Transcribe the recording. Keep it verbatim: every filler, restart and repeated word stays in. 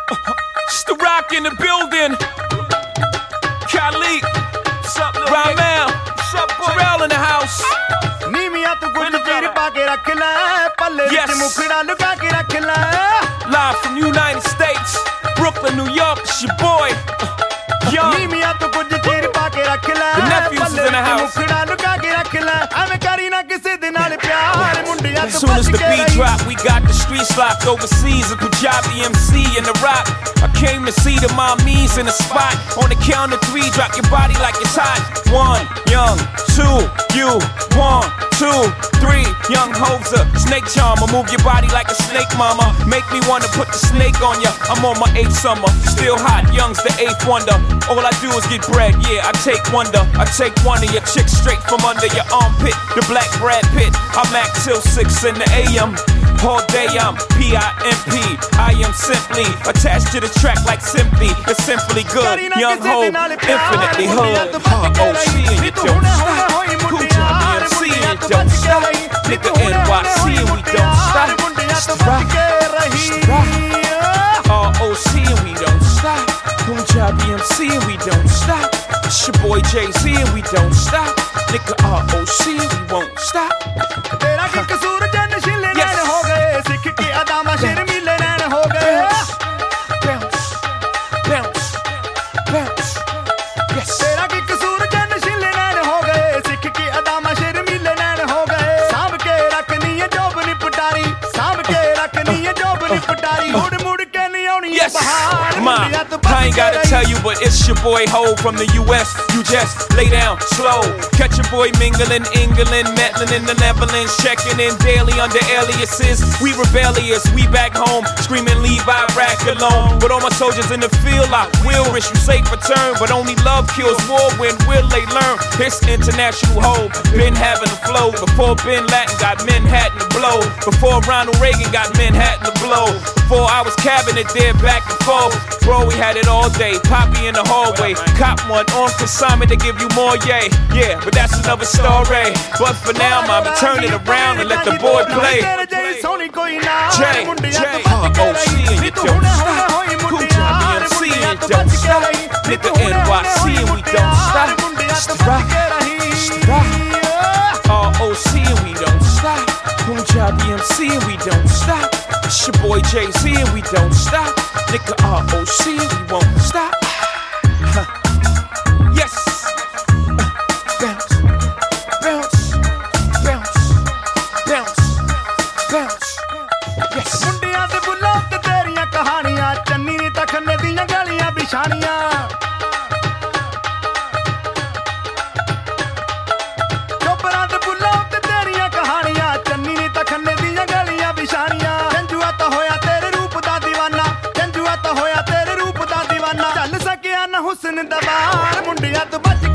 It's the Rock in the building. Khalid, Ramel, Terrell in the house. ਨੀਵੀਆਂ ਤੂੰ ਗੁੱਲ ਚੀਰ ਪਾ ਕੇ ਰੱਖ ਲੈ ਪੱਲੇ ਵਿੱਚ ਮੁਖੜਾ ਲੁਕਾ ਕੇ ਰੱਖ ਲੈ Live from United States, Brooklyn, New York, it's your boy, Young. ਨੀਵੀਆਂ ਤੂੰ ਗੁੱਲ ਚੀਰ ਪਾ ਕੇ ਰੱਖ ਲੈ ਪੱਲੇ ਵਿੱਚ ਮੁਖੜਾ ਲੁਕਾ ਕੇ ਰੱਖ ਲੈ ਐਵੇਂ ਕਰੀ ਨਾ ਕਿਸੇ ਦੇ ਨਾਲ ਪਿਆਰ ਮੁੰਡਿਆਂ As soon as the beat drop, we got the streets locked overseas. A Punjabi M C in the rock. I came to see the mommies in the spot. On the count of three, drop your body like it's hot. One, Young, two, you, one, two, three, Young Hoser, snake charmer. Move your body like a snake, mama. Make me wanna put the snake on ya. I'm on my eighth summer, still hot. Young's the eighth wonder. All I do is get bread, yeah. I take wonder. I take one of your chicks straight from under your armpit. The black Brad Pitt. I'm at till six in the A M. All day I'm P I M P. I am simply attached to the track like simply. It's simply good. Young Ho, infinitely hood. Huh, O C and you don't stop. Cool job, M C and you don't stop. Nigga N Y C and we don't stop. It's the rock, it's the rock. R O C and we don't stop. Cool job, M C and we don't stop. It's your boy Jay-Z and we don't stop. Nigga R O C and we won't stop. ਤੇਰਾ ਕੀ ਕਸੂਰ ਜਨ ਸ਼ਿਲੇ ਨੈਣ ਹੋ ਗਏ ਸਿੱਖ ਕੇ ਅਦਾਮਾ ਸ਼ਰਮੀਲੇ ਨੈਣ ਹੋ ਗਏ Bounce, bounce, bounce. Yes. ਤੇਰਾ ਕੀ ਕਸੂਰ ਜਨ ਸ਼ਿਲੇ ਨੈਣ ਹੋ ਗਏ ਸਿੱਖ ਕੇ ਅਦਾਮਾ ਸ਼ਰਮੀਲੇ ਨੈਣ ਹੋ ਗਏ ਸਾਂਭ ਕੇ ਰੱਖਣੀ ਏ ਜੋਬ ਨੀ ਪਟਾਰੀ ਸਾਂਭ ਕੇ ਰੱਖਣੀ ਏ ਜੋਬ ਨੀ ਪਟਾਰੀ ਮੁੜ ਮੁੜ ਕੇ ਨਹੀਂ ਆਉਣੀ ਏ ਬਹਾਰ Ma, I ain't gotta tell you, but it's your boy Ho from the U S. You just lay down slow. Catch your boy mingling, England, meddling in the Netherlands, checking in daily under aliases. We rebellious, we back home, screaming leave Iraq alone. But all my soldiers in the field, I will wish you safe return. But only love kills war. When will they learn? It's international hope. Been having a flow before Bin Laden got Manhattan to blow. Before Ronald Reagan got Manhattan to blow. Before I was cabinet there back and forth. Bro, we had it all day. Poppy in the hallway. Cop one on consignment to give you more, yay. Yeah, but that's another story. But for now, I'ma turn it around and let the boy play. Jay, Jay, huh, O C and you don't stop. Cool job, M C and you don't stop. Nigga N Y C and we don't stop. It's the rock, it's the rock. R O C and we don't stop. Cool job, M C and we don't stop. It's your boy Jay-Z and we don't stop. Nigga R O C and we won't stop. Huh. Yes. Uh, bounce, bounce, bounce, bounce, bounce. Yes. ਮੁੰਡਿਆਂ ਦੇ ਬੁੱਲਾਂ ਤੇ ਤੇਰੀਆਂ ਕਹਾਣੀਆਂ ਚੰਨੀ ਨੇ ਤਾਂ ਖੰਨੇ ਦੀਆਂ ਗਲੀਆਂ ਵਿਛਾਣੀਆਂ ਚੋਬਰਾਂ ਦੇ ਬੁੱਲਾਂ ਤੇ ਤੇਰੀਆਂ ਕਹਾਣੀਆਂ ਚੰਨੀ ਨੇ ਤਾਂ ਖੰਨੇ ਦੀਆਂ ਗਲੀਆਂ ਵਿਛਾਣੀਆਂ ਜੰਜੂਆ ਤਾਂ ਹੋਇਆ ਤੇਰੇ ਰੂਪ ਦਾ دیਵਾਨਾ ਜੰਜੂਆ ਤਾਂ ਹੋਇਆ ਤੇਰੇ ਰੂਪ ਦਾ دیਵਾਨਾ ਚੱਲ ਸਕਿਆ ਨਾ ਹੁਸਨ ਦਾ ਬਾਰ ਮੁੰਡਿਆਂ ਤੋਂ ਬਚ